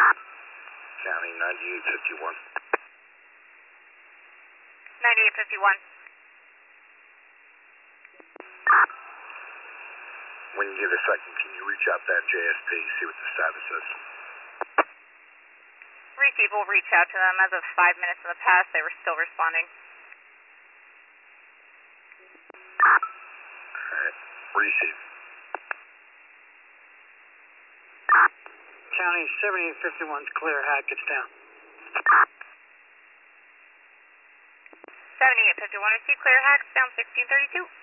County 9851. 9851. When you get a second, can you reach out to that JSP, see what the status is? Receive will reach out to them. As of 5 minutes in the past, they were still responding. Alright, receive. County 7851's clear. Hackett's down. 7851 receive clear. Hacks down 1632.